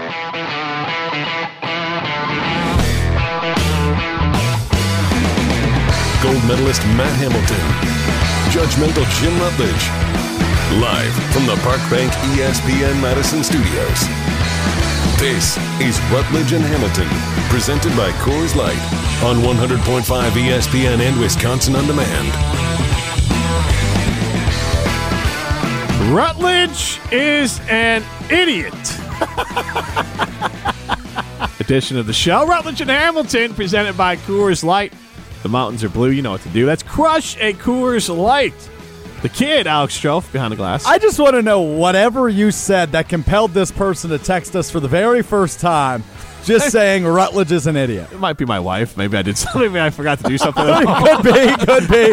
Gold medalist Matt Hamilton, judgmental Jim Rutledge, live from the Park Bank ESPN Madison Studios. This is Rutledge and Hamilton, presented by Coors Light on 100.5 ESPN and Wisconsin On Demand. Rutledge is an idiot. Edition of the show, Rutledge and Hamilton, presented by Coors Light. The mountains are blue, you know what to do. That's crush a Coors Light. The kid, Alex Strofe, behind the glass. I just want to know whatever you said that compelled this person to text us for the very first time, just saying Rutledge is an idiot. It might be my wife. Maybe I did something. Maybe I forgot to do something. Could be.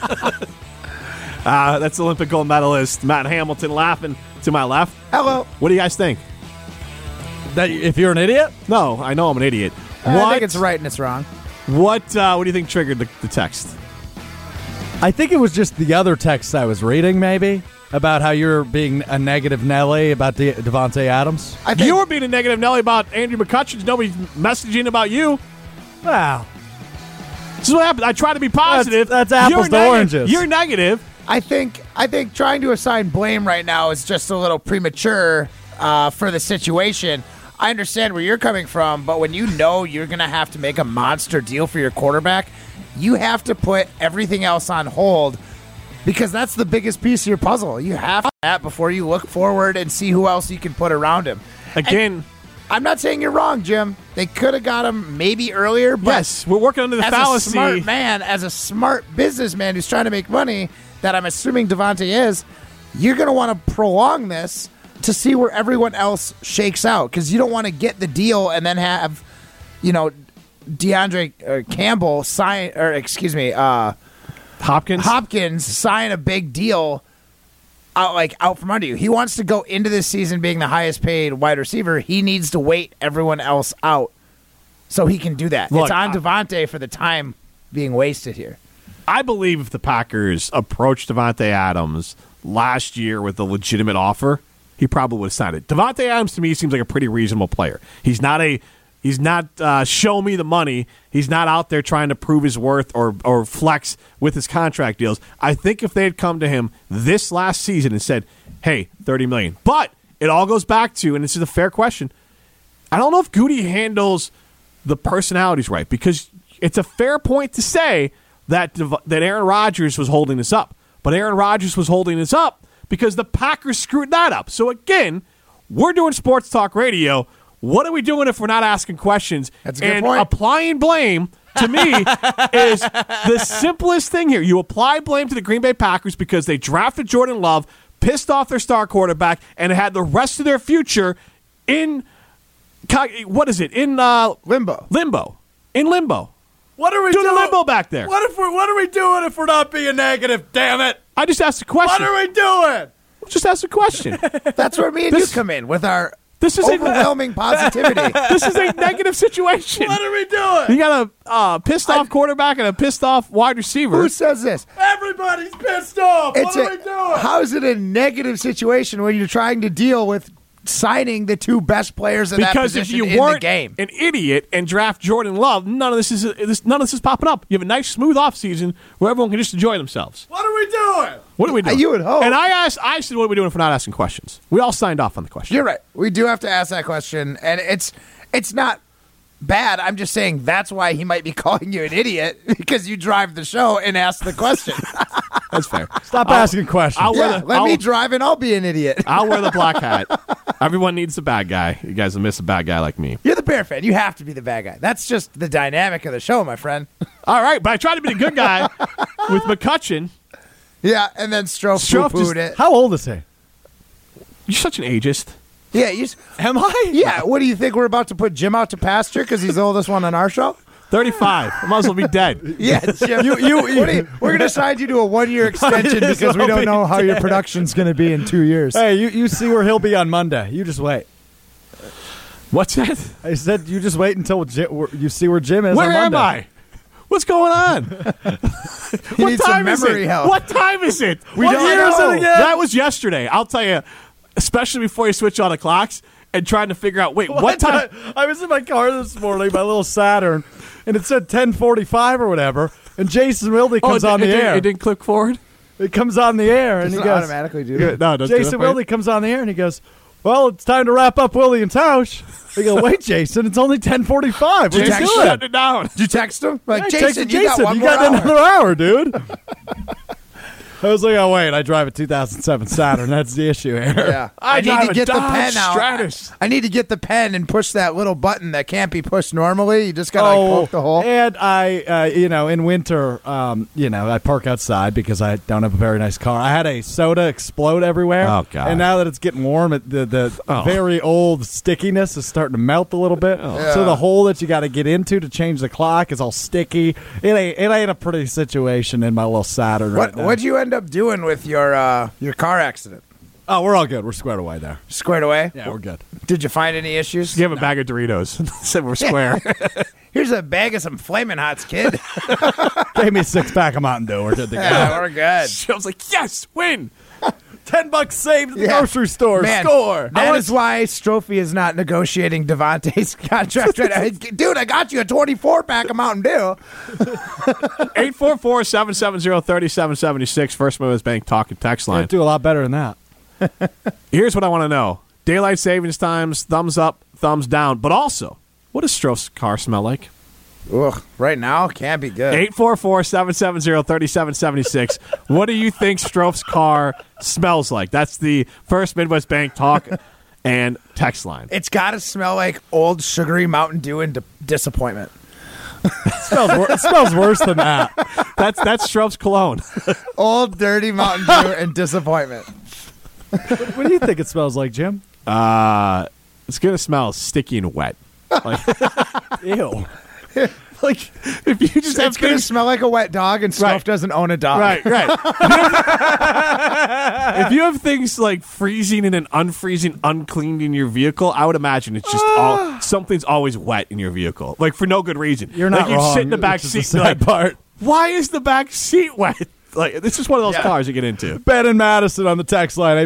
That's Olympic gold medalist Matt Hamilton laughing to my left. Hello. What do you guys think? That if you're an idiot? No, I know I'm an idiot. I think it's right and it's wrong. What do you think triggered the text? I think it was just the other text I was reading, maybe, about how you're being a negative Nelly about Davante Adams. I think you were being a negative Nelly about Andrew McCutcheon. Nobody's messaging about you. Wow. This is what happened. I try to be positive. That's apples to oranges. You're negative. I think trying to assign blame right now is just a little premature for the situation. I understand where you're coming from, but when you know you're going to have to make a monster deal for your quarterback, you have to put everything else on hold because that's the biggest piece of your puzzle. You have to do that before you look forward and see who else you can put around him. Again, I'm not saying you're wrong, Jim. They could have got him maybe earlier, but yes, we're working under the fallacy. As a smart man, as a smart businessman who's trying to make money, that I'm assuming Davante is, you're going to want to prolong this to see where everyone else shakes out because you don't want to get the deal and then have, DeAndre Campbell sign, or excuse me, Hopkins sign a big deal out from under you. He wants to go into this season being the highest paid wide receiver. He needs to wait everyone else out so he can do that. Look, it's on Davante for the time being wasted here. I believe if the Packers approached Davante Adams last year with a legitimate offer, he probably would have signed it. Davante Adams, to me, seems like a pretty reasonable player. He's not show me the money. He's not out there trying to prove his worth or flex with his contract deals. I think if they had come to him this last season and said, hey, $30 million. But it all goes back to, and this is a fair question, I don't know if Goody handles the personalities right because it's a fair point to say that Aaron Rodgers was holding this up. But Aaron Rodgers was holding this up because the Packers screwed that up. So, again, we're doing sports talk radio. What are we doing if we're not asking questions? That's a good point. Applying blame, to me, is the simplest thing here. You apply blame to the Green Bay Packers because they drafted Jordan Love, pissed off their star quarterback, and had the rest of their future in, what is it? In limbo. In limbo. What are we doing? Do the limbo back there. What are we doing if we're not being negative? Damn it! I just asked a question. What are we doing? Just ask a question. That's where me and you come in with our overwhelming positivity. This is a negative situation. What are we doing? You got a pissed off quarterback and a pissed off wide receiver. Who says this? Everybody's pissed off. What are we doing? How is it a negative situation when you're trying to deal with signing the two best players in that position in the game? An idiot and draft Jordan Love, none of this is popping up. You have a nice smooth offseason where everyone can just enjoy themselves. What are we doing? What are we doing? You would hope. And I said, what are we doing if we're not asking questions? We all signed off on the question. You're right. We do have to ask that question, and it's not bad. I'm just saying that's why he might be calling you an idiot because you drive the show and ask the question. That's fair. Stop asking questions. Let me drive and I'll be an idiot. I'll wear the black hat. Everyone needs a bad guy. You guys will miss a bad guy like me. You're the Bear fan. You have to be the bad guy. That's just the dynamic of the show, my friend. All right, but I tried to be the good guy with McCutcheon. Yeah, and then Strofe poo-pooed it. How old is he? You're such an ageist. Yeah, am I? Yeah, what do you think? We're about to put Jim out to pasture because he's the oldest one on our show? 35. I might as well be dead. Yeah, Jim. We're going to sign you to a 1-year extension because we don't know how your production's going to be in 2 years. Hey, you see where he'll be on Monday. You just wait. What's that? I said you just wait until you see where Jim is on Monday. Where am I? What's going on? What time is it? Help. What time is it? What year is it again? That was yesterday. I'll tell you, especially before you switch on the clocks. and trying to figure out, wait, what time? I was in my car this morning, my little Saturn, and it said 10:45 or whatever, and Jason Wilde comes on the air. It didn't click forward? It comes on the air, and he goes, automatically do that. No, doesn't do Jason that for you? Wilde comes on the air, and he goes, well, it's time to wrap up Willie and Tausch. I go, wait, Jason, it's only 10:45. What are you Jason, doing? shut it down. Did you text him? Like, Hey, Jason, you got one more hour. another hour, dude. I was like, oh, wait, I drive a 2007 Saturn. That's the issue here. Yeah. I need drive to a get the Dodge pen out. Stratus. I need to get the pen and push that little button that can't be pushed normally. You just got to poke the hole. And I, in winter, I park outside because I don't have a very nice car. I had a soda explode everywhere. Oh, God. And now that it's getting warm, the very old stickiness is starting to melt a little bit. Yeah. So the hole that you got to get into to change the clock is all sticky. It ain't a pretty situation in my little Saturn right now. What'd you end up doing with your car accident? Oh, we're all good. We're squared away there. Squared away? Yeah, we're good. Did you find any issues? Give him a bag of Doritos. Said we're square. Here's a bag of some Flamin' Hots, kid. Gave me a 6-pack of Mountain Dew. We're good to go. Yeah, we're good. I was like, yes, win. $10 saved at the Yeah. grocery store. Man, Score. That is why Strophe is not negotiating Devontae's contract right now. Dude, I got you a 24-pack of Mountain Dew. 844-770-3776. First Midwest Bank talk and text line. Can't do a lot better than that. Here's what I want to know. Daylight savings times, thumbs up, thumbs down. But also, what does Stroh's car smell like? Ugh, right now, can't be good. 844-770-3776. What do you think Stroh's car smells like? That's the First Midwest Bank talk and text line. It's got to smell like old sugary Mountain Dew and disappointment. It smells worse than that. That's Stroh's cologne. Old, dirty Mountain Dew and disappointment. What do you think it smells like, Jim? It's going to smell sticky and wet. Like, Ew. like if you just have It's going to things, smell like a wet dog, and Strophe Right. doesn't own a dog. right. If you have things like freezing and then unfreezing, uncleaned in your vehicle, I would imagine it's just something's always wet in your vehicle, like for no good reason. You're not like you wrong. sit in the back It's just seat, the and sad part. why is the back seat wet? Like this is one of those Yeah. cars you get into. Ben and Madison on the text line,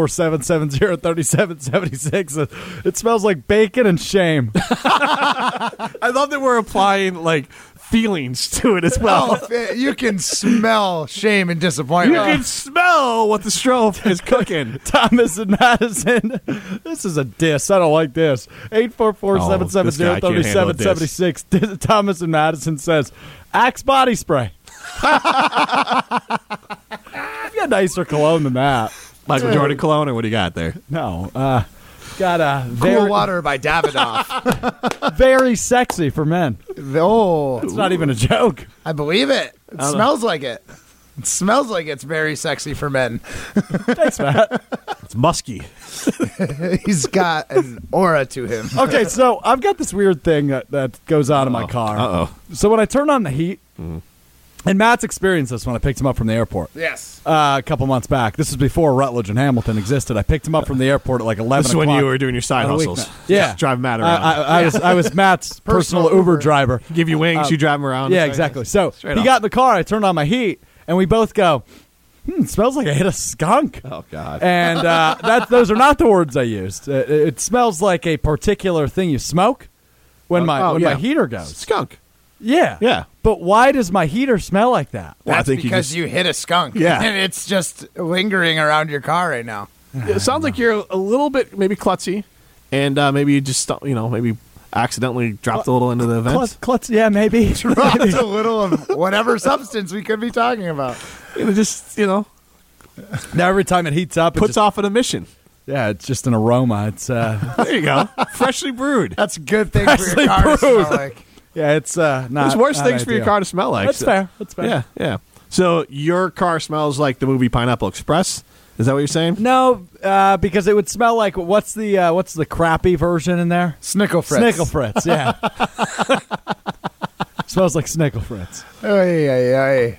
844-770-3776. It smells like bacon and shame. I love that we're applying like feelings to it as well. You can smell shame and You disappointment. can smell what the Stroh is cooking. Thomas and Madison. This is a diss. I don't like this. 844-770-3776. Thomas and Madison says, Axe body spray. You got nicer cologne than that. Michael Jordan cologne, or what do you got there? No. Got a Cool very, Water by Davidoff. very sexy for men. Oh, It's not even a joke. I believe it. It smells like it. It smells like it's very sexy for men. Thanks, Matt. It's musky. He's got an aura to him. Okay, so I've got this weird thing that goes on in my car. Uh-oh. So when I turn on the heat, and Matt's experienced this when I picked him up from the airport Yes. a couple months back. This was before Rutledge and Hamilton existed. I picked him up from the airport at like 11 This is o'clock. when you were doing your side on a hustles. weeknight. Yeah. Just drive Matt around. I was Matt's personal Personal Uber Uber. driver. Give you wings, you drive him around. Yeah, exactly. So Straight he up. got in the car. I turned on my heat, and we both go, it smells like I hit a skunk. Oh, God. And those are not the words I used. It smells like a particular thing you smoke when my heater goes. Skunk. Yeah. Yeah. But why does my heater smell like that? Well, That's I think because you hit a skunk. Yeah. And it's just lingering around your car right now. It sounds like you're a little bit maybe klutzy, and maybe you just maybe accidentally dropped a little into the vents. Klutz, yeah, maybe. Dropped a little of whatever substance we could be talking about. Just Now every time it heats up, puts off an emission. yeah, it's just an aroma. It's There you go. Freshly brewed. That's a good thing for Freshly your car to brewed. smell like. yeah, it's not. There's worse not things for your ideal. car to smell like. That's So- fair. That's fair. Yeah, yeah. So your car smells like the movie Pineapple Express. Is that what you're saying? No, because it would smell like what's the crappy version in there? Snickle Fritz. Snickle Fritz. Yeah. Smells like Snickle Fritz. Ay, ay, ay.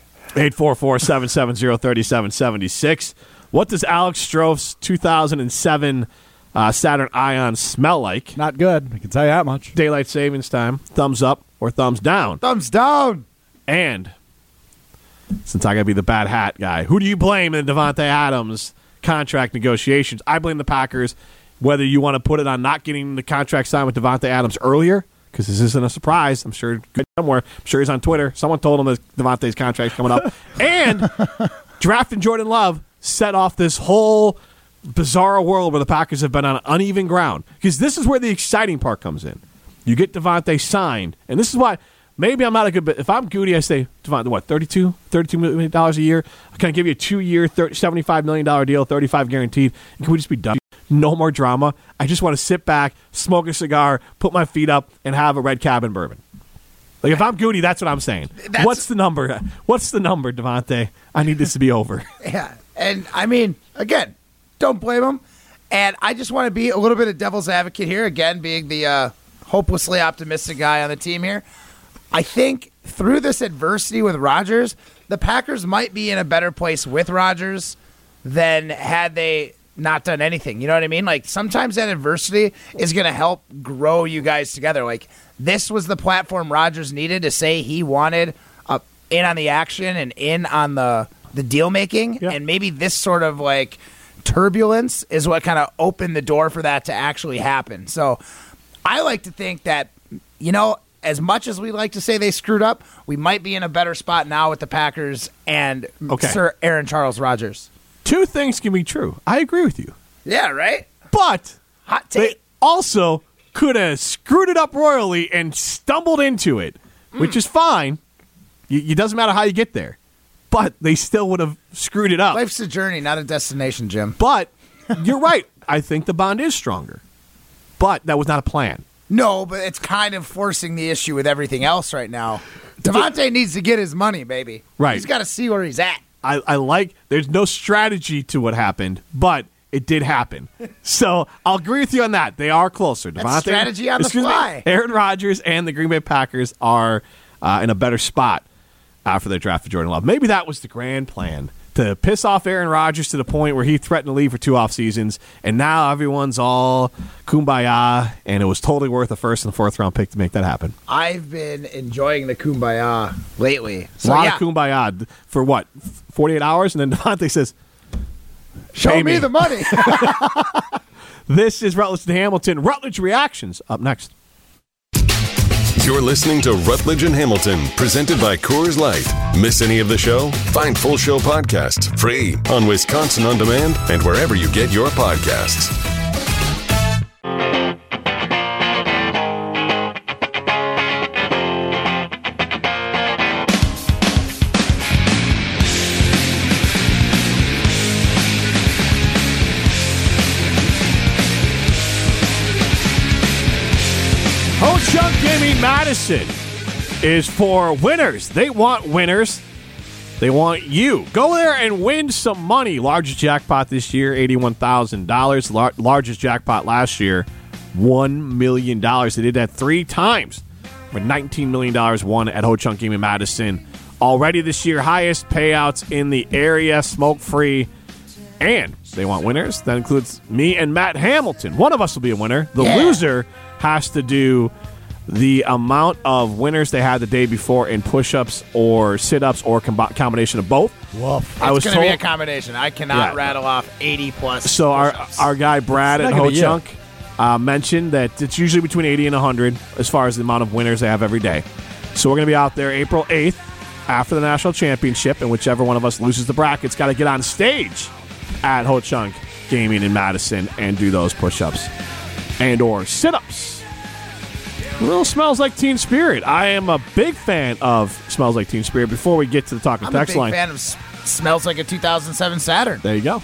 844-770-3776. What does Alex Stroh's 2007 Saturn Ion smell like? Not good. I can tell you that much. Daylight savings time. Thumbs up or thumbs down? Thumbs down. And since I got to be the bad hat guy, who do you blame in Devontae Adams contract negotiations? I blame the Packers. whether you want to put it on not getting the contract signed with Davante Adams earlier, because this isn't a surprise. I'm sure somewhere. I'm sure he's on Twitter. Someone told him that Davante's contract's coming up. And drafting Jordan Love set off this whole bizarre world where the Packers have been on uneven ground. Because this is where the exciting part comes in. You get Davante signed, and this is why maybe I'm not a good. If I'm Goody, I say Davante, what, $32 million a year? Can I give you a 2-year, $75 million deal, 35 guaranteed? And can we just be done? No more drama. I just want to sit back, smoke a cigar, put my feet up, and have a red cabin bourbon. Like, if I'm Goody, that's what I'm saying. What's the number? What's the number, Davante? I need this to be over. Yeah, and I mean, again, don't blame him. And I just want to be a little bit of devil's advocate here, again, being the hopelessly optimistic guy on the team here. I think through this adversity with Rodgers, the Packers might be in a better place with Rodgers than had they not done anything. You know what I mean? Like, sometimes that adversity is going to help grow you guys together. Like, this was the platform Rodgers needed to say he wanted in on the action and in on the deal making. Yeah. And maybe this sort of like turbulence is what kind of opened the door for that to actually happen. So I like to think that, you know, as much as we like to say they screwed up, we might be in a better spot now with the Packers and Sir Aaron Charles Rodgers. Two things can be true. I agree with you. Yeah, right? But hot take. They also could have screwed it up royally and stumbled into it, which is fine. It doesn't matter how you get there. But they still would have screwed it up. Life's a journey, not a destination, Jim. But you're right. I think the bond is stronger. But that was not a plan. No, but it's kind of forcing the issue with everything else right now. Davante needs to get his money, baby. Right. He's got to see where he's at. I like, there's no strategy to what happened, but it did happen. So I'll agree with you on that. They are closer. That's strategy on the fly. Aaron Rodgers and the Green Bay Packers are in a better spot after they drafted Jordan Love. Maybe that was the grand plan, to piss off Aaron Rodgers to the point where he threatened to leave for 2 off seasons, and now everyone's all kumbaya, and it was totally worth a first and fourth round pick to make that happen. I've been enjoying the kumbaya lately. So, a lot of kumbaya for what, 48 hours? And then Davante says, show me the money. This is Rutledge and Hamilton. Rutledge Reactions up next. You're listening to Rutledge and Hamilton, presented by Coors Light. Miss any of the show? Find full show podcasts free on Wisconsin On Demand and wherever you get your podcasts. Ho-Chunk Gaming Madison is for winners. They want winners. They want you. Go there and win some money. Largest jackpot this year, $81,000. Largest jackpot last year, $1 million. They did that 3 times for $19 million won at Ho-Chunk Gaming Madison. Already this year, highest payouts in the area, smoke-free. And they want winners. That includes me and Matt Hamilton. One of us will be a winner. The loser has to do the amount of winners they had the day before in push-ups or sit-ups or combination of both. Woof. It's going to be a combination. I cannot rattle off 80-plus So our guy Brad at Ho-Chunk mentioned that it's usually between 80 and 100 as far as the amount of winners they have every day. So we're going to be out there April 8th after the national championship, and whichever one of us loses the bracket's got to get on stage at Ho-Chunk Gaming in Madison and do those push-ups and or sit-ups. A little Smells Like Teen Spirit. I am a big fan of Smells Like Teen Spirit. Before we get to the talking text line, I'm a big fan of Smells Like a 2007 Saturn. There you go.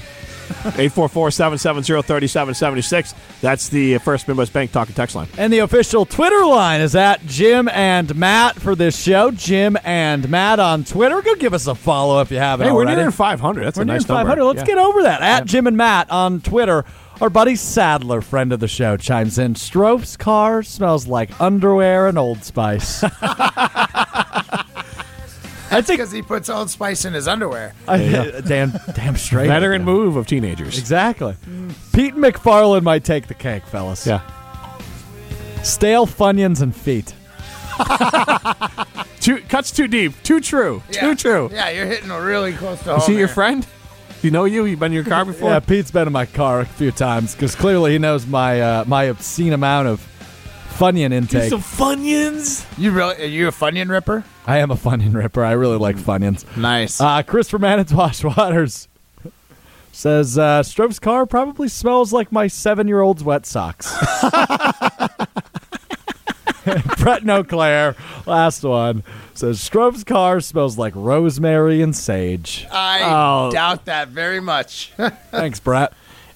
844-770-3776. That's the First Midwest Bank talking text line. And the official Twitter line is at Jim and Matt for this show. Jim and Matt on Twitter. Go give us a follow if you haven't already. We're nearing 500. That's a nice number. 500. Let's get over that. At Jim and Matt on Twitter. Our buddy Sadler, friend of the show, chimes in. Stroph's car smells like underwear and Old Spice. That's because he puts Old Spice in his underwear. Damn straight. Veteran move of teenagers. Exactly. Pete McFarland might take the cake, fellas. Yeah. Stale Funyuns and feet. Cuts too deep. Too true. Yeah. Too true. Yeah, you're hitting really close to home. Is he your here. friend? Do you know you? You've been in your car before? Yeah, Pete's been in my car a few times because clearly he knows my my obscene amount of Funyun intake. Some Funyuns. Are you a Funyun ripper? I am a Funyun ripper. I really like Funyuns. Nice. Christopher Manitowoc Waters says, Strove's car probably smells like my 7-year-old's wet socks. Brett Noclair, last one, says, Strove's car smells like rosemary and sage. I doubt that very much. Thanks, Brett.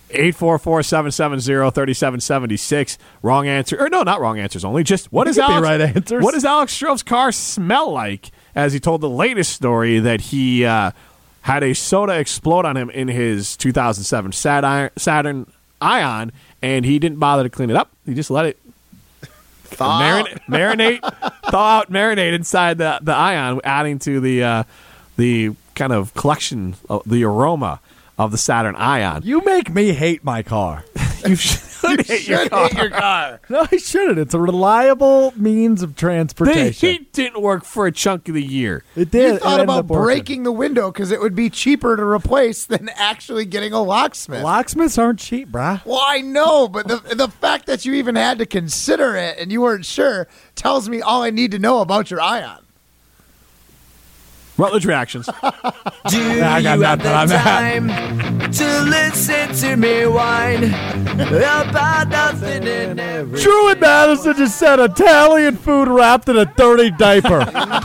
844-770-3776. Wrong answer. Or no, not wrong answers only. Just what is Could be Alex, right answers. What does Alex Strove's car smell like? As he told the latest story that he had a soda explode on him in his 2007 Saturn Ion, and he didn't bother to clean it up. He just let it marinate, thaw out, marinate inside the Ion, adding to the kind of collection, the aroma of the Saturn Ion. You make me hate my car. You should hate your car. No, I shouldn't. It's a reliable means of The transportation. heat didn't work for a chunk of the year. It did. You thought about breaking the window because it would be cheaper to replace than actually getting a locksmith. Locksmiths aren't cheap, brah. Well, I know, but the fact that you even had to consider it and you weren't sure tells me all I need to know about your Ion. Rutledge reactions. Do you have the time to listen to me whine about nothing and everything? Drew and Madison just said Italian food wrapped in a dirty diaper.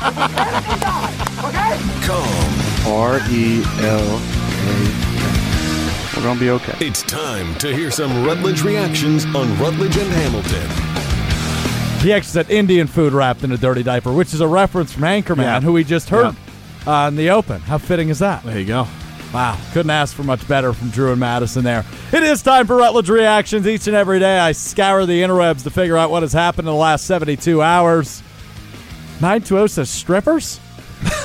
Calm. R-E-L-A. We're going to be okay. It's time to hear some Rutledge reactions on Rutledge and Hamilton. He actually said Indian food wrapped in a dirty diaper, which is a reference from Anchorman, Yeah. who we just heard in the open. How fitting is that? There you go. Wow, couldn't ask for much better from Drew and Madison there. It is time for Rutledge Reactions. Each and every day I scour the interwebs to figure out what has happened in the last 72 hours. 920 says strippers? Is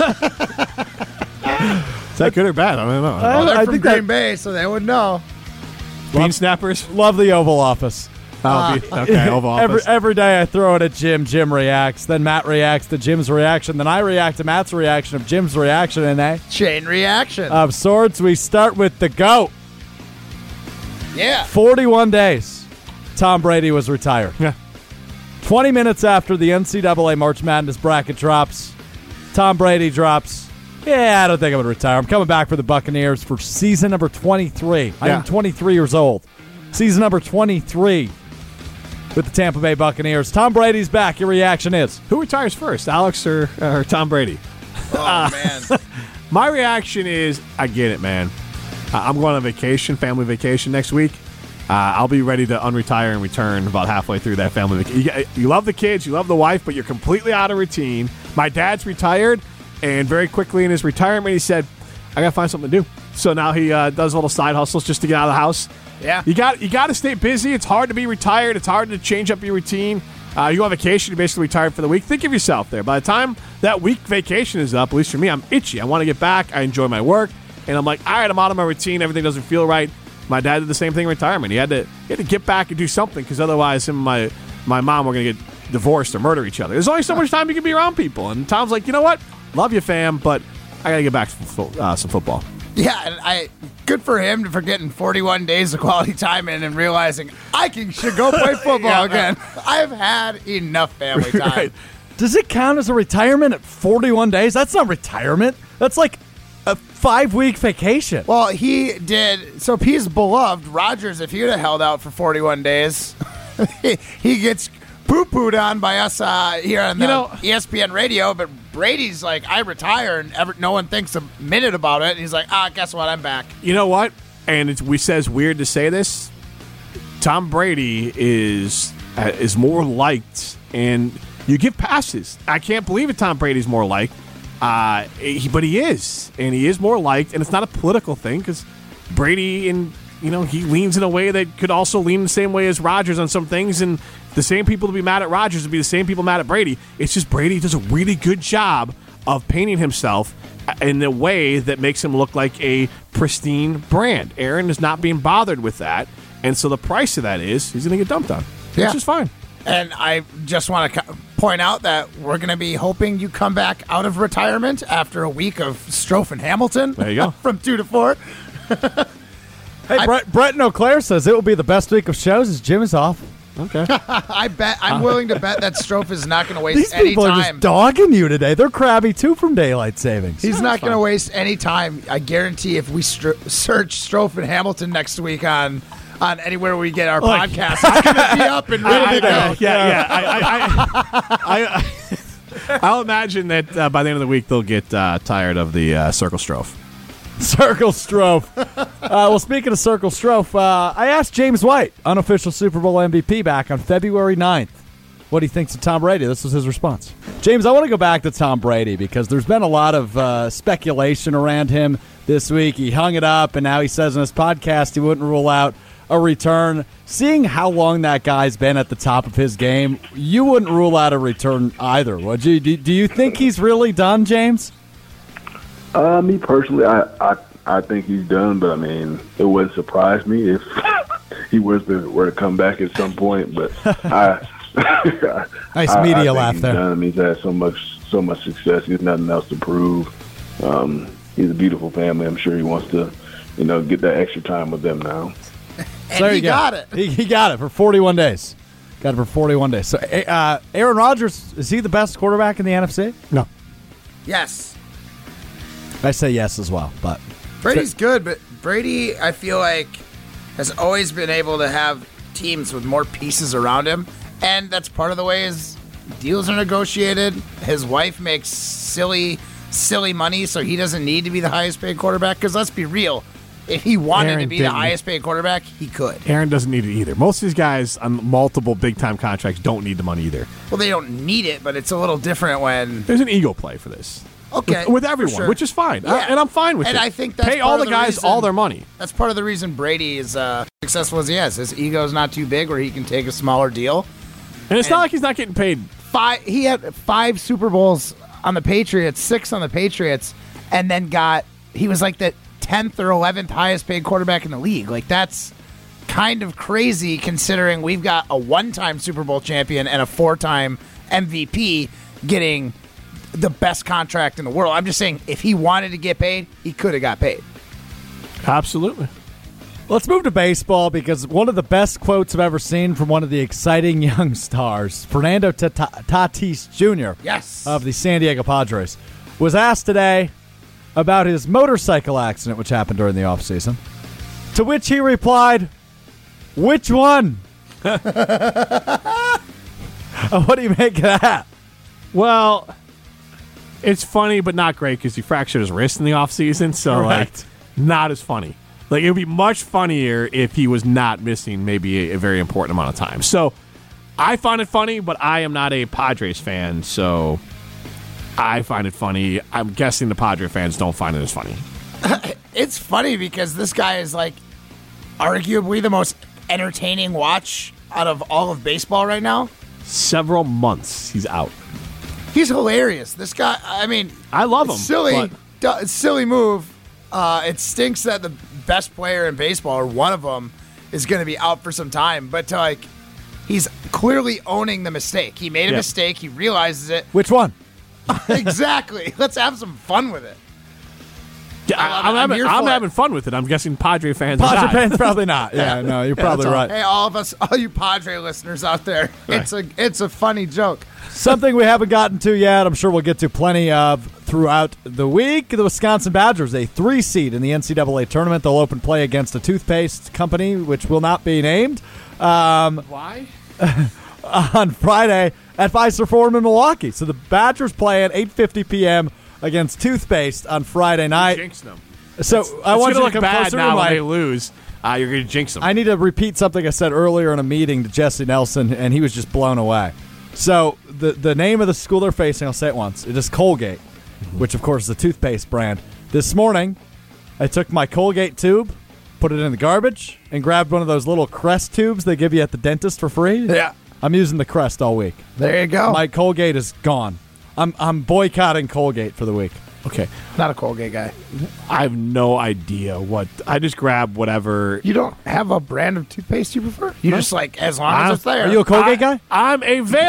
that good or bad? I don't know. Well, they're I from think Green Bay, so they would know. Bean snappers? Love the Oval Office. Okay, Oval Office. Every day I throw it at Jim. Jim reacts. Then Matt reacts to Jim's reaction. Then I react to Matt's reaction of Jim's reaction. And Chain reaction. of sorts, we start with the GOAT. Yeah. 41 days, Tom Brady was retired. Yeah. 20 minutes after the NCAA March Madness bracket drops, Tom Brady drops, yeah, I don't think I'm going to retire. I'm coming back for the Buccaneers for season number 23. I Yeah. am 23 years old. Season number 23 with the Tampa Bay Buccaneers. Tom Brady's back. Your reaction is? Who retires first, Alex or Tom Brady? Oh, man. My reaction is, I get it, man. I'm going on vacation, family vacation next week. I'll be ready to unretire and return about halfway through that family vacation. You love the kids, you love the wife, but you're completely out of routine. My dad's retired, and very quickly in his retirement, he said, I got to find something to do. So now he does little side hustles just to get out of the house. Yeah. You got to stay busy. It's hard to be retired. It's hard to change up your routine. You go on vacation, you're basically retired for the week. Think of yourself there. By the time that week vacation is up, at least for me, I'm itchy. I want to get back. I enjoy my work. And I'm like, all right, I'm out of my routine. Everything doesn't feel right. My dad did the same thing in retirement. He had to get back and do something because otherwise him and my mom were going to get divorced or murder each other. There's only so much time you can be around people. And Tom's like, you know what? Love you, fam, but I got to get back to some football. Yeah, and good for him for getting 41 days of quality time in and realizing should go play football again. I've had enough family time. Right. Does it count as a retirement at 41 days? That's not retirement. That's like a 5-week vacation. Well, he did. So he's beloved. Rodgers, if he'd have held out for 41 days, he gets poo-pooed on by us here on the ESPN radio. But Brady's like, I retire, and no one thinks a minute about it. And he's like, guess what? I'm back. You know what? And we says weird to say this. Tom Brady is more liked, and you give passes. I can't believe it. Tom Brady's more liked, but he is, and he is more liked, and it's not a political thing because Brady he leans in a way that could also lean the same way as Rodgers on some things, and the same people to be mad at Rodgers would be the same people mad at Brady. It's just Brady does a really good job of painting himself in a way that makes him look like a pristine brand. Aaron is not being bothered with that, and so the price of that is he's going to get dumped on, Yeah. which is fine. And I just want to point out that we're going to be hoping you come back out of retirement after a week of Strofe and Hamilton. There you go. From 2 to 4. Hey, Brett O'Clair says it will be the best week of shows as Jim is off. Okay. I'm willing to bet that Strofe is not going to waste These any people are time. just dogging you today. They're crabby, too, from daylight savings. He's not going to waste any time. I guarantee if we search Strofe and Hamilton next week on anywhere we get our podcast, it's going to be up and ready to go. I'll imagine that by the end of the week they'll get tired of the Circle Strofe. Circle Strofe. Well, speaking of Circle Strofe, I asked James White, unofficial Super Bowl MVP, back on February 9th, what he thinks of Tom Brady. This was his response. James, I want to go back to Tom Brady because there's been a lot of speculation around him this week. He hung it up, and now he says in his podcast he wouldn't rule out a return. Seeing how long that guy's been at the top of his game, you wouldn't rule out a return either, would you? Do you think he's really done, James? Me personally, I think he's done, but I mean, it wouldn't surprise me if he were to come back at some point. But Nice media laugh there. Done. He's had so much success. He has nothing else to prove. He's a beautiful family. I'm sure he wants to, get that extra time with them now. And so he got it. He got it for 41 days. Got it for 41 days. So, Aaron Rodgers, is he the best quarterback in the NFC? No. Yes. I say yes as well, but Brady's good, but Brady, I feel like, has always been able to have teams with more pieces around him, and that's part of the way his deals are negotiated. His wife makes silly money, so he doesn't need to be the highest paid quarterback, because let's be real, if he wanted Aaron to be the didn't. highest paid quarterback, he could. Aaron doesn't need it either. Most of these guys on multiple big-time contracts don't need the money either. Well, they don't need it, but it's a little different when... There's an ego play for this. Okay. With everyone, for sure. which is fine. Yeah. And I'm fine with it. And I think that's Pay part all of the the guys reason- all their money. That's part of the reason Brady is successful as he is. His ego's not too big where he can take a smaller deal. And it's not like he's not getting paid. He had 5 Super Bowls on the Patriots, 6 on the Patriots, and then he was like the 10th or 11th highest paid quarterback in the league. Like, that's kind of crazy considering we've got a 1-time Super Bowl champion and a 4-time MVP getting the best contract in the world. I'm just saying, if he wanted to get paid, he could have got paid. Absolutely. let's move to baseball because one of the best quotes I've ever seen from one of the exciting young stars, Fernando Tatis Jr. Yes. of the San Diego Padres, was asked today about his motorcycle accident which happened during the offseason, to which he replied, "Which one?" What do you make of that? Well, it's funny, but not great because he fractured his wrist in the offseason, so like, not as funny. Like, it would be much funnier if he was not missing maybe a very important amount of time. So I find it funny, but I am not a Padres fan, so I find it funny. I'm guessing the Padre fans don't find it as funny. It's funny because this guy is like arguably the most entertaining watch out of all of baseball right now. Several months he's out. He's hilarious. This guy, I mean, I love him. Silly, but silly move. It stinks that the best player in baseball, or one of them, is going to be out for some time. But to, like, he's clearly owning the mistake. He made a mistake. He realizes it. Which one? Exactly. Let's have some fun with it. I'm having fun with it. I'm guessing Padre fans are Padre not. fans probably not. Yeah, no, you're probably right. Hey, all of us, all you Padre listeners out there, it's a funny joke. Something we haven't gotten to yet, I'm sure we'll get to plenty of throughout the week. The Wisconsin Badgers, a 3 seed in the NCAA tournament. They'll open play against a toothpaste company, which will not be named. Why? On Friday at Fiserv Forum in Milwaukee. So the Badgers play at 8:50 p.m. against Toothpaste on Friday night. Jinx them. So I want to you to look come bad closer now to when my. they lose. You're going to jinx them. I need to repeat something I said earlier in a meeting to Jesse Nelson, and he was just blown away. So the name of the school they're facing, I'll say it once, it is Colgate, which of course is a toothpaste brand. This morning, I took my Colgate tube, put it in the garbage, and grabbed one of those little Crest tubes they give you at the dentist for free. Yeah. I'm using the Crest all week. There you go. My Colgate is gone. I'm boycotting Colgate for the week. Okay. Not a Colgate guy. I have no idea what. I just grab whatever. You don't have a brand of toothpaste you prefer? You just like, as long as it's there. Are you a Colgate guy? I'm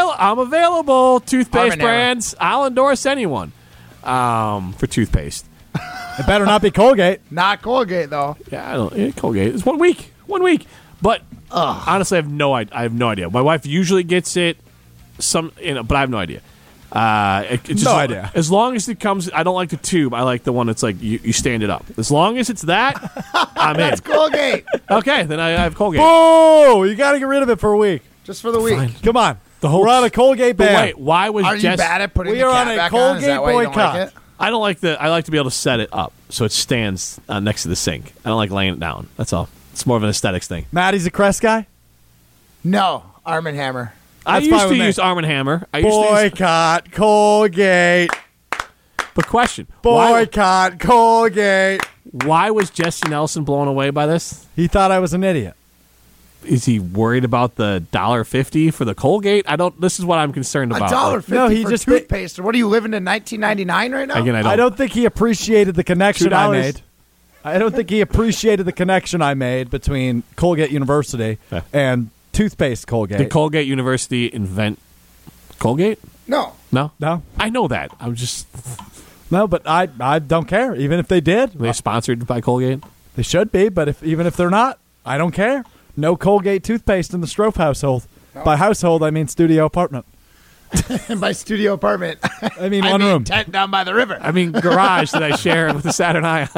available. Toothpaste Arm & Hammer. brands. I'll endorse anyone for toothpaste. It better not be Colgate. Not Colgate, though. Yeah, I don't. Colgate. It's 1 week. 1 week. But honestly, I have no idea. My wife usually gets it. But I have no idea. It's just, No idea. As long as it comes, I don't like the tube. I like the one that's like you stand it up. As long as it's that, I'm in. That's Colgate. Okay, then I have Colgate. Oh, you got to get rid of it for a week. Just for the week. Fine. Come on. whole We're on a Colgate But ban. wait, why was Are you Jess? bad at putting We the are cap on a back on? Is that why you don't Colgate like it? I don't like the. I like to be able to set it up so it stands next to the sink. I don't like laying it down. That's all. It's more of an aesthetics thing. Maddie's a Crest guy? No, Arm & Hammer. I That's fine used to with me. use Arm & Hammer. I used to use, Boycott Colgate. but question: Boycott Colgate. why was Jesse Nelson blown away by this? He thought I was an idiot. Is he worried about the $1.50 for the Colgate? I don't. This is what I'm concerned about. $1.50 No, he for just- toothpaste. What are you living in 1999 right now? Again, I don't. I don't think he appreciated the connection I $2. made. I don't think he appreciated the connection I made between Colgate University and toothpaste Colgate. Did Colgate University invent Colgate? No. No. No, I know that. I'm just. no, but I don't care. Even if they did, Are they sponsored by Colgate? they should be. But even if they're not, I don't care. No Colgate toothpaste in the Strofe household. By household, I mean studio apartment. In my studio apartment. I mean one room. Tent down by the river. I mean, garage that I share with the Saturn Ion.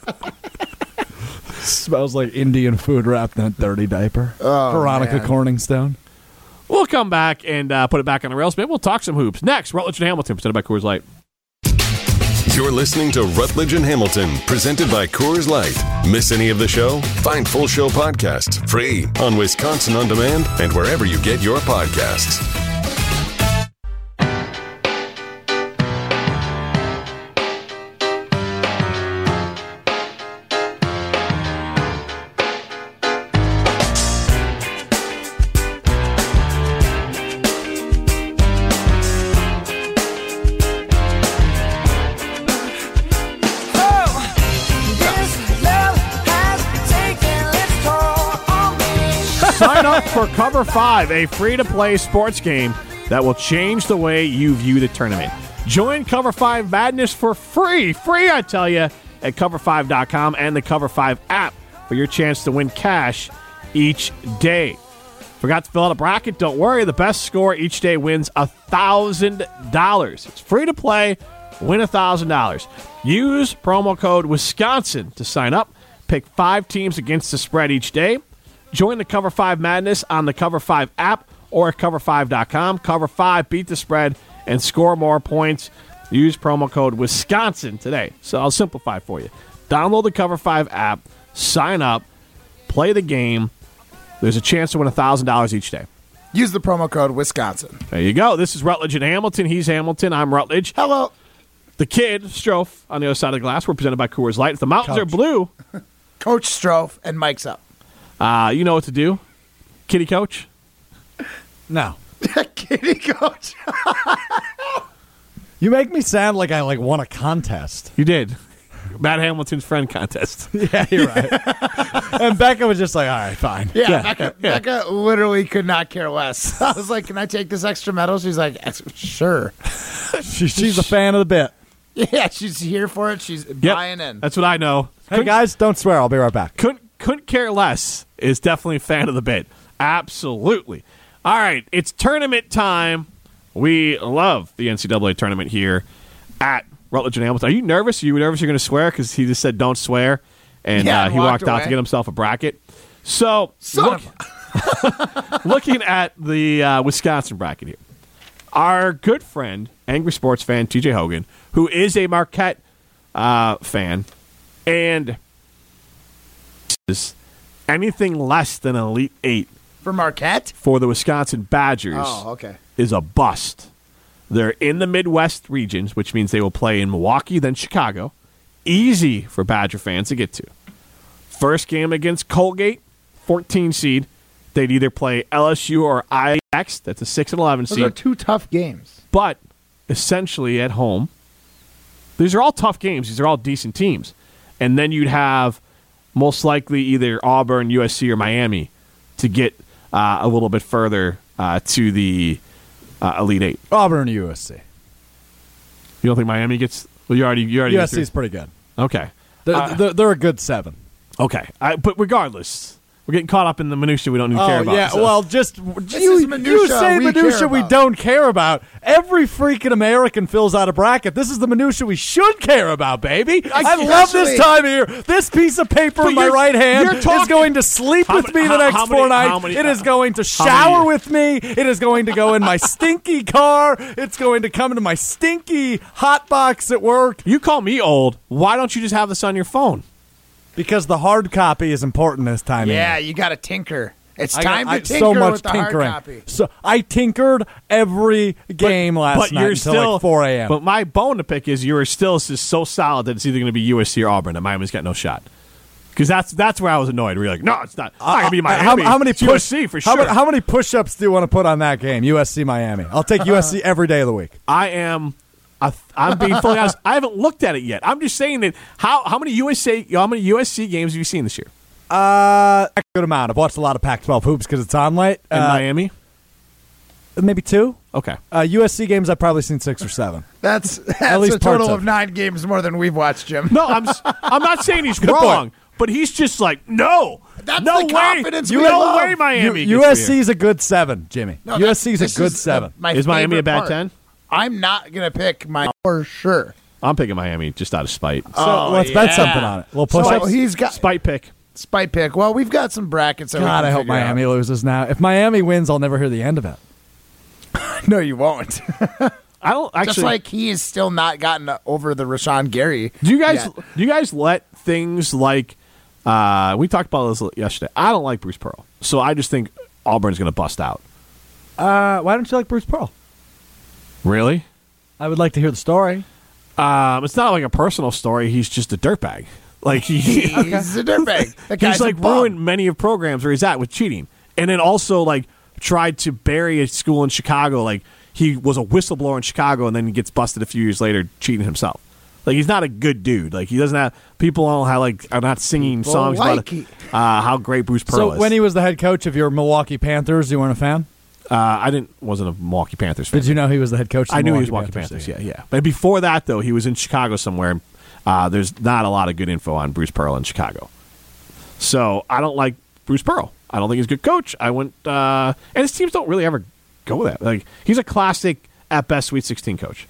Smells like Indian food wrapped in a dirty diaper. Veronica man. Corningstone. We'll come back and put it back on the rails. Maybe we'll talk some hoops. Next, Rutledge and Hamilton, presented by Coors Light. You're listening to Rutledge and Hamilton, presented by Coors Light. Miss any of the show? Find full show podcasts free on Wisconsin On Demand and wherever you get your podcasts. Sign up for Cover 5, a free-to-play sports game that will change the way you view the tournament. Join Cover 5 Madness for free. Free, I tell you, at Cover5.com and the Cover 5 app for your chance to win cash each day. Forgot to fill out a bracket? Don't worry. The best score each day wins $1,000. It's free to play. Win $1,000. Use promo code Wisconsin to sign up. Pick 5 teams against the spread each day. Join the Cover 5 Madness on the Cover 5 app or at Cover5.com. Cover 5, beat the spread, and score more points. Use promo code Wisconsin today. So I'll simplify for you. Download the Cover 5 app, sign up, play the game. There's a chance to win $1,000 each day. Use the promo code Wisconsin. There you go. This is Rutledge and Hamilton. He's Hamilton. I'm Rutledge. Hello. The kid, Strofe, on the other side of the glass. We're presented by Coors Light. If the mountains are blue, Coach Strofe and Mike's up. you know what to do. Kitty coach. No. Kitty coach. You make me sound like I won a contest. You did. Matt Hamilton's friend contest. Yeah, you're right. And Becca was just like, all right, fine. Yeah, Becca literally could not care less. I was like, can I take this extra medal? She's like, sure. She's a fan of the bit. Yeah, she's here for it. She's buying in. That's what I know. Hey, guys, don't swear. I'll be right back. Couldn't care less is definitely a fan of the bit. Absolutely. All right, it's tournament time. We love the NCAA tournament here at Rutledge and Hamilton. Are you nervous? Are you nervous you're going to swear? Because he just said don't swear, and he walked out to get himself a bracket. So, looking at the Wisconsin bracket here, our good friend, angry sports fan, TJ Hogan, who is a Marquette fan, and is anything less than an Elite Eight For Marquette? for the Wisconsin Badgers Oh, okay. is a bust. They're in the Midwest regions, which means they will play in Milwaukee, then Chicago. Easy for Badger fans to get to. First game against Colgate, 14 seed. They'd either play LSU or IX. That's a 6 and 11 Those seed. are 2 tough games. But essentially at home, these are all tough games. These are all decent teams. And then you'd have most likely either Auburn, USC, or Miami to get a little bit further to the Elite Eight. Auburn, USC. You don't think Miami gets? Well, you already USC is pretty good. Okay. They're a good 7. Okay. But regardless, we're getting caught up in the minutia we don't even care about. Yeah, so. well, just you is minutia say we minutia care we about. don't care about. Every freaking American fills out a bracket. This is the minutia we should care about, baby. I love this time of year. This piece of paper in my right hand is going to sleep with me the next 4 nights. It is going to shower with me. It is going to go in my stinky car. It's going to come into my stinky hot box at work. You call me old. Why don't you just have this on your phone? Because the hard copy is important this time. Yeah, of year. you got to tinker. It's I time got- to I- tinker so much with the tinkering. hard copy. So I tinkered every game last night until like 4 a.m. But my bone to pick is you are still just so solid that it's either going to be USC or Auburn, and Miami's got no shot. Because that's where I was annoyed. We're like, no, it's not. It's not going to be Miami. How many It's USC for sure. How many push-ups do you want to put on that game? USC Miami. I'll take USC every day of the week. I'm being fully honest. I haven't looked at it yet. I'm just saying that how many USC games have you seen this year A good amount. I've watched a lot of Pac-12 hoops because it's on late. in Miami? Maybe 2. Okay. USC games I've probably seen 6 or 7. That's least a total parts of of 9 games more than we've watched, Jim. No, I'm not saying he's point. wrong, but he's just like, no, That's no the way, confidence we no love. way, Miami. USC's a good 7, Jimmy. No, USC's this a good is 7. my Is Miami a favorite bad part. 10? I'm not going to pick my for sure. I'm picking Miami just out of spite. So let's bet yeah. something on it. A little So push-ups. he's got Spite pick. spite pick. Well, we've got some brackets. That we God, can I hope figure out. Miami loses now. If Miami wins, I'll never hear the end of it. No, you won't. I don't actually. Just like he has still not gotten over the Rashawn Gary. do you guys yet. let things like we talked about this yesterday? I don't like Bruce Pearl, so I just think Auburn's going to bust out. Why don't you like Bruce Pearl? Really? I would like to hear the story. It's not like a personal story. He's just a dirtbag. Like He's a dirtbag. That guy's he's a like bum. ruined many of programs where he's at with cheating, and then also like tried to bury a school in Chicago. Like he was a whistleblower in Chicago, and then he gets busted a few years later cheating himself. Like he's not a good dude. Like he doesn't have people don't have are not singing songs about how great Bruce Pearl So is. when he was the head coach of your Milwaukee Panthers, you weren't a fan? wasn't a Milwaukee Panthers fan. Did you know he was the head coach? Of the I knew he was Milwaukee Milwaukee Panthers. Yeah. But before that, though, he was in Chicago somewhere. There's not a lot of good info on Bruce Pearl in Chicago. So I don't like Bruce Pearl. I don't think he's a good coach. I went, and his teams don't really ever go that. Like he's a classic at best Sweet 16 coach.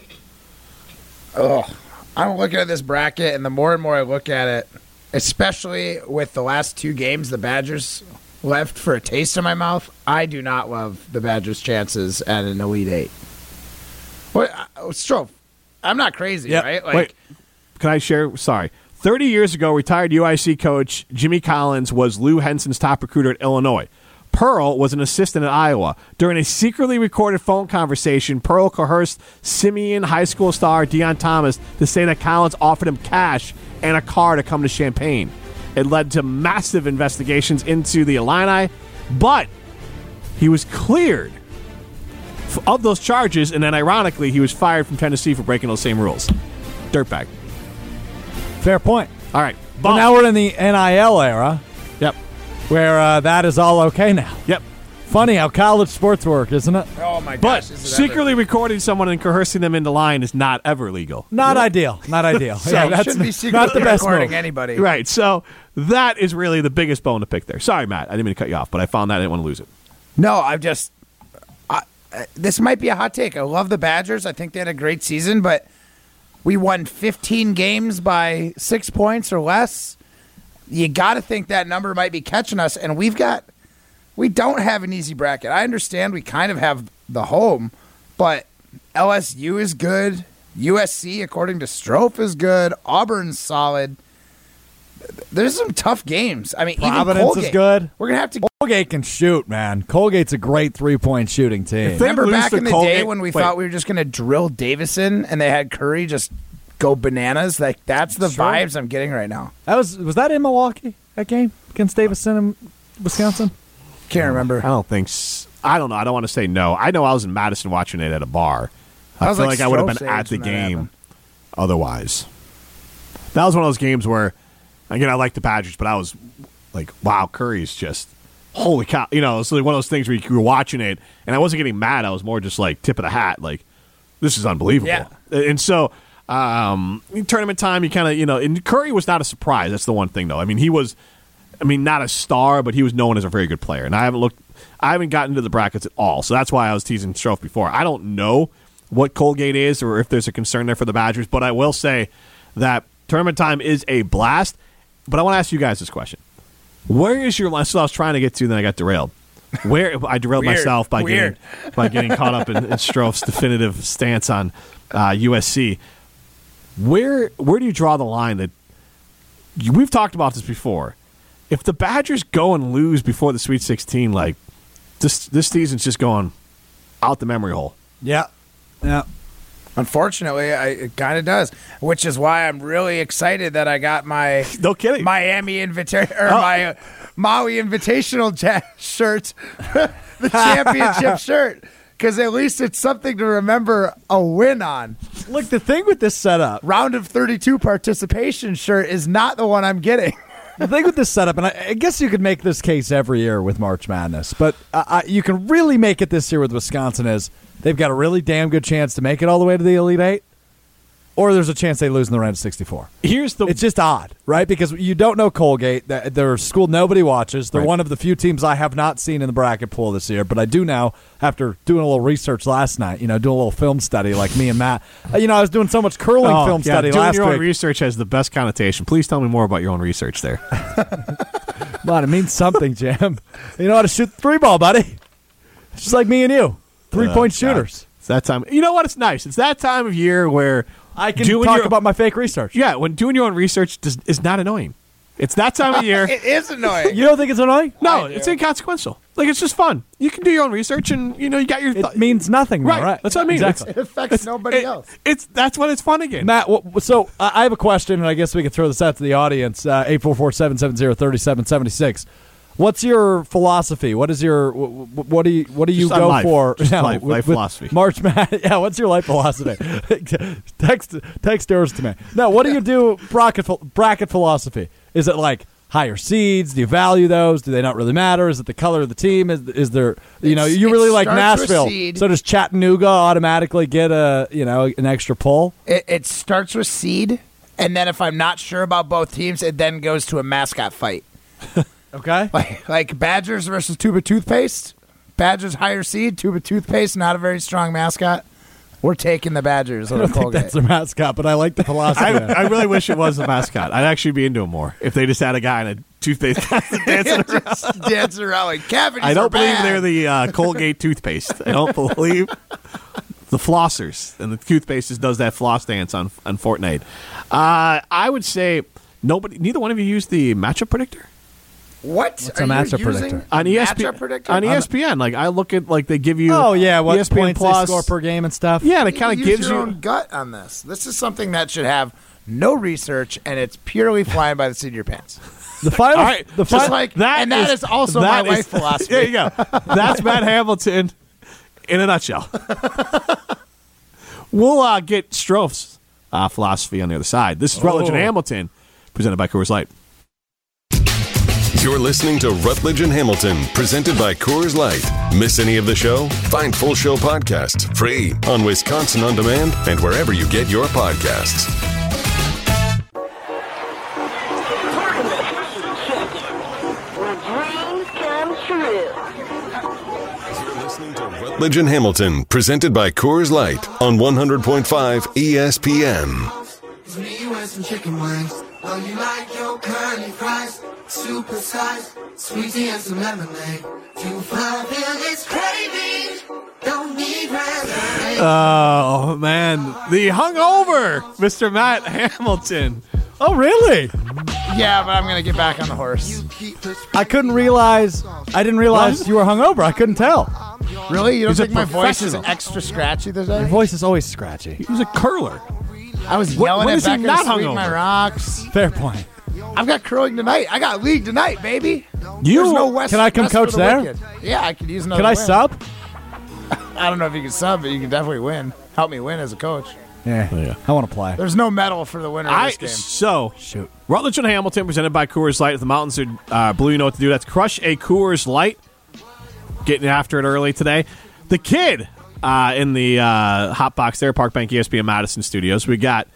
I'm looking at this bracket, and the more and more I look at it, especially with the last 2 games the Badgers left for a taste in my mouth, I do not love the Badgers' chances at an Elite 8. What, Strofe, I'm not crazy, Yep. right? Wait, can I share? Sorry. 30 years ago, retired UIC coach Jimmy Collins was Lou Henson's top recruiter at Illinois. Pearl was an assistant at Iowa. During a secretly recorded phone conversation, Pearl coerced Simeon high school star Deion Thomas to say that Collins offered him cash and a car to come to Champaign. It led to massive investigations into the Illini, but he was cleared of those charges, and then ironically, he was fired from Tennessee for breaking those same rules. Dirtbag. Fair point. All right. But now we're in the NIL era Yep. where that is all okay now. Yep. Funny how college sports work, isn't it? Oh, my But gosh. is it secretly recording someone and coercing them into lying is not ever legal. Not ideal. Not ideal. ever? yeah, You that's shouldn't be not secretly the best recording move. anybody. Right. So that is really the biggest bone to pick there. Sorry, Matt. I didn't mean to cut you off, but I found that I didn't want to lose it. No, I'm just. This might be a hot take. I love the Badgers. I think they had a great season, but we won 15 games by 6 points or less. You got to think that number might be catching us, and we don't have an easy bracket. I understand we kind of have the home, but LSU is good. USC, according to Strofe, is good. Auburn's solid. There's some tough games. I mean, Providence even Colgate is good. We're gonna have to. Colgate can shoot, man. Colgate's a great 3-point shooting team. If they Remember lose back to in the Colgate- day when we wait. thought we were just going to drill Davison and they had Curry just go bananas? Like that's the Sure. vibes I'm getting right now. Was that in Milwaukee, that game against Davison in Wisconsin? Can't remember. I don't think. I don't know. I don't want to say no. I know I was in Madison watching it at a bar. I was feel like like I would have Stroh's been at age the when that game happened. otherwise. That was one of those games where, again, I like the Badgers, but I was like, wow, Curry's just, holy cow. You know, it's like one of those things where you were watching it, and I wasn't getting mad. I was more just like, tip of the hat. Like, this is unbelievable. Yeah. And so, Tournament time, you kind of, and Curry was not a surprise. That's the one thing, though. I mean, he was, not a star, but he was known as a very good player. And I haven't gotten into the brackets at all, so that's why I was teasing Strofe before. I don't know what Colgate is or if there's a concern there for the Badgers, but I will say that tournament time is a blast. But I want to ask you guys this question. Where is your line? So I was trying to get to, then I got derailed. Where I derailed myself by getting caught up in Strofe's definitive stance on USC. Where do you draw the line that we've talked about this before? If the Badgers go and lose before the Sweet 16, like this season's just going out the memory hole. Yeah. Unfortunately, it kind of does, which is why I'm really excited that I got my no kidding Miami my Maui Invitational shirt, the championship shirt, because at least it's something to remember a win on. Look, the thing with this setup, round of 32 participation shirt is not the one I'm getting. The thing with this setup, and I guess you could make this case every year with March Madness, but you can really make it this year with Wisconsin is they've got a really damn good chance to make it all the way to the Elite Eight, or there's a chance they lose in the round of 64. It's just odd, right? Because you don't know Colgate. They're a school nobody watches. They're one of the few teams I have not seen in the bracket pool this year, but I do now after doing a little research last night, doing a little film study like me and Matt. I was doing so much curling film study last week. Doing your own research has the best connotation. Please tell me more about your own research there. Man, it means something, Jim. You know how to shoot the three ball, buddy. It's just like me and you. 3-point shooters. It's that time. You know what? It's nice. It's that time of year where I can talk about my fake research. Yeah, when doing your own research is not annoying. It's that time of year. It is annoying. You don't think it's annoying? No, it's inconsequential. Like, it's just fun. You can do your own research, and you got your. It means nothing, right? That's what I mean. Exactly. It affects nobody else. That's when it's fun again. Matt, so I have a question, and I guess we could throw this out to the audience. 844-770-3776. What's your philosophy? What is your what do you go life. for? Life philosophy. March Madness. Yeah, what's your life philosophy? text yours to me. No, what do you do? Bracket philosophy. Is it like higher seeds? Do you value those? Do they not really matter? Is it the color of the team? Is there you really like Nashville? So does Chattanooga automatically get an extra pull? It starts with seed, and then if I'm not sure about both teams, it then goes to a mascot fight. Okay. Like Badgers versus Tube of Toothpaste. Badgers higher seed, Tube of Toothpaste, not a very strong mascot. We're taking the Badgers. I don't think that's their mascot, but I like the philosophy. I really wish it was a mascot. I'd actually be into it more if they just had a guy in a toothpaste dancing around like cavities. I don't believe they're the Colgate toothpaste. I don't believe the flossers and the toothpaste does that floss dance on Fortnite. I would say neither one of you used the matchup predictor. What's a matchup predictor? On ESPN. On ESPN, like I look at they give you. Oh yeah, what ESPN points Plus. they score per game and stuff. Yeah, and it kind of gives your you own gut on this. This is something that should have no research, and it's purely flying by the seat of your pants. The final, all right, just like that is also my life philosophy. There you go. That's Matt Hamilton in a nutshell. We'll get Strofe's philosophy on the other side. This is Rutledge and Hamilton, presented by Coors Light. You're listening to Rutledge and Hamilton, presented by Coors Light. Miss any of the show? Find full show podcasts free on Wisconsin On Demand and wherever you get your podcasts. You're listening to Rutledge and Hamilton, presented by Coors Light on 100.5 ESPN. Me with some chicken wings. Oh, you like your curly fries, super size, sweet tea and some lemonade. 2-5 is craving. Don't need raspberry. Oh man, the hungover Mr. Matt Hamilton. Oh really? Yeah, but I'm gonna get back on the horse. I didn't realize you were hungover. I couldn't tell. Really? You don't He's a think my voice is professional. extra scratchy Your today? voice is always scratchy. He was a curler. I was yelling when at is he Becker not to sweep my hungover? rocks. Fair point. I've got curling tonight. I got league tonight, baby. You There's no West. Can I come rest coach for the there? wicked. Yeah, I could use another. Can I win. sub? I don't know if you can sub, but you can definitely win. Help me win as a coach. Yeah. I want to play. There's no medal for the winner of this game. So Shoot. Rutledge and Hamilton, presented by Coors Light. If the mountains are blue, you know what to do. That's crush a Coors Light. Getting after it early today. The kid in the hot box there, Park Bank ESPN Madison Studios. We got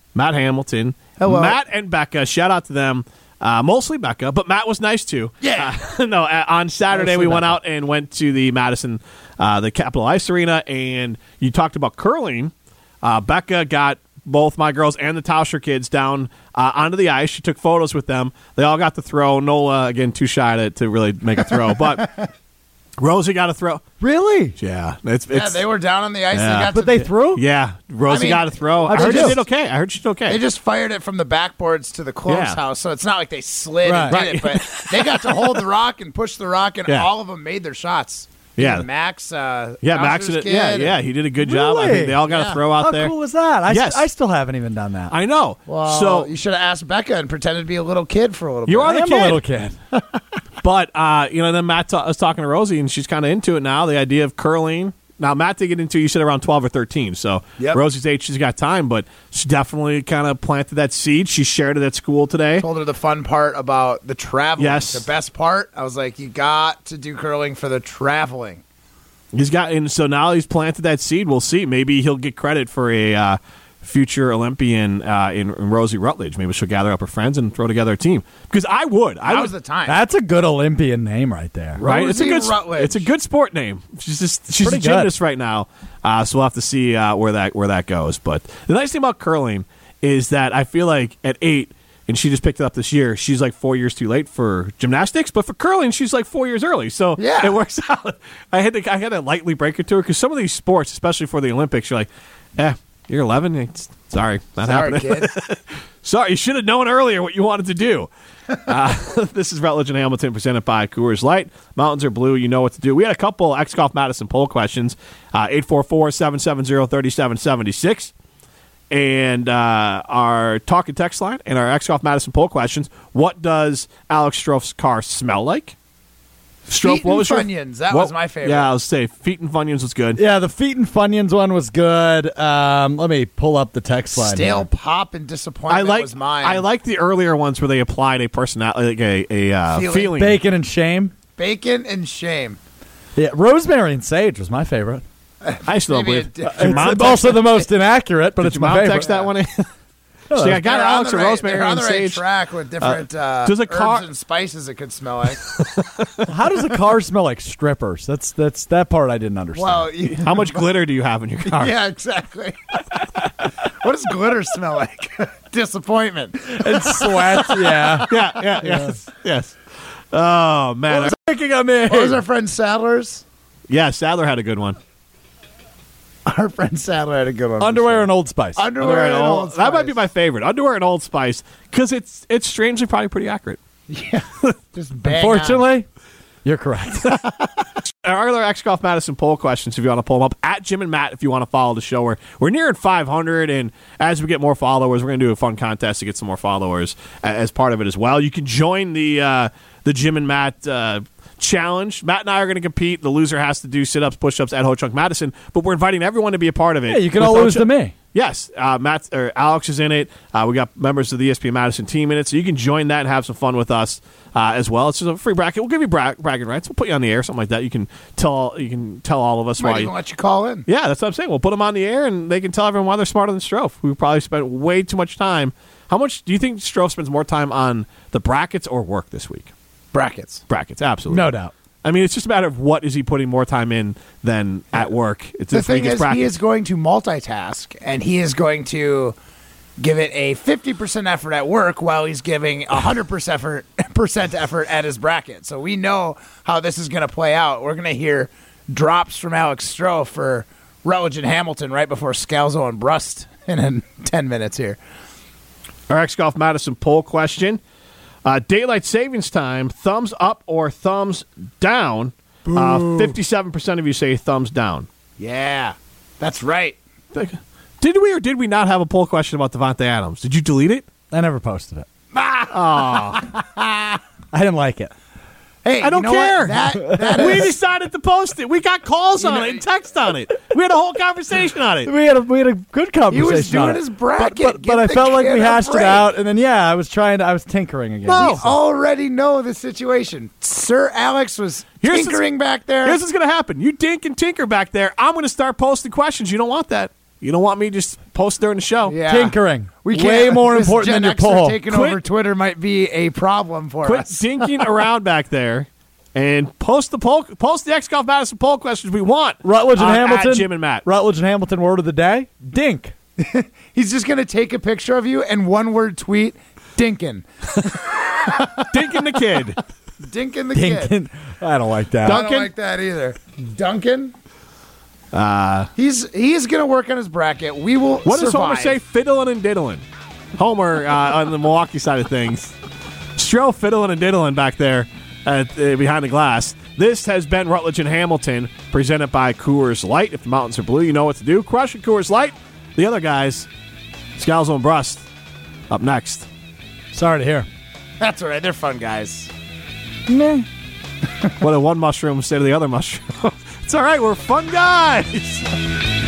Matt Hamilton. Hello. Matt and Becca, shout out to them. Mostly Becca, but Matt was nice too. Yeah. On Saturday Mostly we went Becca. out and went to the Madison, the Capitol Ice Arena, and you talked about curling. Becca got both my girls and the Tauscher kids down onto the ice. She took photos with them. They all got to throw. Nola, again, too shy to really make a throw, but Rosie got a throw. Really? Yeah, it's they were down on the ice. Yeah. They got But to, they threw? yeah. Rosie I mean, got a throw. I how'd heard she she do? did okay. I heard she did okay. They just fired it from the backboards to the close Yeah. house, so it's not like they slid and Right. did it, but they got to hold the rock and push the rock, and Yeah. all of them made their shots. Yeah. Even Max. Max Tauscher's did. kid. Yeah, he did a good job. I Really? think they all got Yeah. a throw out How there. cool was that? Yes. I still haven't even done that. I know. Well, so you should have asked Becca and pretended to be a little kid for a little You bit. are the I am kid. a little kid. But, then Matt was talking to Rosie, and she's kind of into it now, the idea of curling. Now, Matt did get into, you said, around 12 or 13. So Yep. Rosie's age, she's got time, but she definitely kind of planted that seed. She shared it at school today. Told her the fun part about the traveling. Yes. The best part, I was like, you got to do curling for the traveling. And so now he's planted that seed. We'll see. Maybe he'll get credit for a future Olympian in Rosie Rutledge. Maybe she'll gather up her friends and throw together a team. Because I would. Now's the time. That's a good Olympian name right there. Right, Rosie Rutledge. It's a good sport name. She's a Pretty good. gymnast right now, so we'll have to see where that goes. But the nice thing about curling is that I feel like at 8, and she just picked it up this year, she's like 4 years too late for gymnastics, but for curling, she's like 4 years early. So Yeah. it works out. I had to lightly break it to her because some of these sports, especially for the Olympics, you're like, you're 11. Sorry, not Sorry, happening. kid. Sorry, you should have known earlier what you wanted to do. This is Rutledge and Hamilton presented by Coors Light. Mountains are blue. You know what to do. We had a couple X-Golf Madison poll questions. 844-770-3776. And our talk and text line and our X-Golf Madison poll questions. What does Alex Stroh's car smell like? Stroh, Feet and Funyuns. That was my favorite. Yeah, I'll say Feet and Funyuns was good. Yeah, the Feet and Funyuns one was good. Let me pull up the text line. Stale here. pop and disappointment was mine. I like the earlier ones where they applied a personality, like a feeling. Bacon and shame. Bacon and shame. Yeah, rosemary and sage was my favorite. I still Maybe believe. a Did your mom It's text also the most inaccurate, but Did it's your my mom favorite. text that one in? No, See, I got They're on Alex the and right- rosemary they're on and the right sage. track with different does a car- herbs and spices it could smell like. How does a car smell like strippers? That's that part I didn't understand. Well, How much glitter do you have in your car? yeah, exactly. What does glitter smell like? Disappointment. and sweat. Yeah. Yes. Oh man, Picking on me. What was our friend Sadler's? yeah. Sadler had a good one. Our friend Sadler had a good one. Underwear and Old Spice. Underwear and Old That might be Spice. my favorite. Underwear and Old Spice because it's strangely probably pretty accurate. Just bang Unfortunately, you're correct. Our other X-Golf Madison poll questions, if you want to pull them up, at Jim and Matt, if you want to follow the show. We're nearing 500, and as we get more followers, we're going to do a fun contest to get some more followers as part of it as well. You can join the Jim and Matt challenge. Matt and I are going to compete. The loser has to do sit-ups, push-ups at Ho Chunk Madison, but we're inviting everyone to be a part of it. Yeah, you can With all Ho lose to Chunk- me. Yes, Alex is in it. We got members of the ESPN Madison team in it, so you can join that and have some fun with us as well. It's just a free bracket. We'll give you bragging rights. We'll put you on the air, something like that. You can tell all of us Might why. even let you call in. Yeah, that's what I'm saying. We'll put them on the air, and they can tell everyone why they're smarter than Stroh. We probably spent way too much time. How much do you think Stroh spends more time on the brackets or work this week? Brackets. Brackets, absolutely. No doubt. I mean, it's just a matter of what is he putting more time in than at work. It's The this week thing it's is, brackets. he is going to multitask, and he is going to give it a 50% effort at work while he's giving 100% effort at his bracket. So we know how this is going to play out. We're going to hear drops from Alex Stroh for Rutledge and Hamilton right before Scalzo and Brust in 10 minutes here. Our X-Golf Madison poll question. Daylight savings time, thumbs up or thumbs down? 57% of you say thumbs down. Yeah, that's right. Did we or did we not have a poll question about Devontae Adams? Did you delete it? I never posted it. I didn't like it. Hey, I don't you know care. what? That We is, decided to post it. We got calls on it and text on it. We had a whole conversation on it. We had a good conversation. he was on doing it. his bracket. But Give I the felt like kid we a hashed it break. out, and then I was tinkering again. No. We already know the situation. Sir Alex was Here's tinkering back there. Here's what's going to happen. You dink and tinker back there. I'm going to start posting questions. You don't want that. You don't want me just post during the show. Yeah. Tinkering. We Way can't. more this important Gen than your Xer poll. taking Quit- over Twitter might be a problem for Quit us. dinking around back there and post the poll. Post the X Golf Madison poll questions we want. Rutledge and on Hamilton. at Jim and Matt. Rutledge and Hamilton word of the day. Dink. He's just going to take a picture of you and one-word tweet, Dinkin. Dinking the kid. Dinkin the kid. Dinkin. I don't like that. I Duncan? don't like that either. Duncan? He's going to work on his bracket. We will What does Homer survive. say? Fiddling and diddling. Homer on the Milwaukee side of things. Stro fiddling and diddling back there behind the glass. This has been Rutledge and Hamilton, presented by Coors Light. If the mountains are blue, you know what to do. Crush it, Coors Light. The other guys, Scalzo and Brust, up next. Sorry to hear. That's all right. They're fun guys. What did one mushroom say to the other mushroom? It's all right. We're fun guys.